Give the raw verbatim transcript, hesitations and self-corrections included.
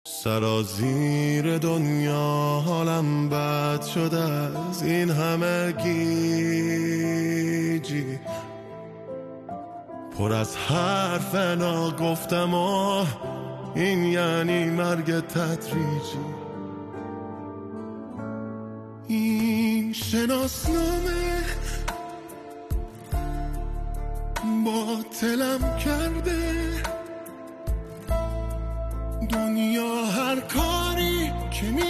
سرازیر دنیا حالم بد شده از این همه گیجی، پر از حرف ناگفتم و این یعنی مرگ تدریجی. این شناسنامه باطلم کرده، دنیا هر کاری که می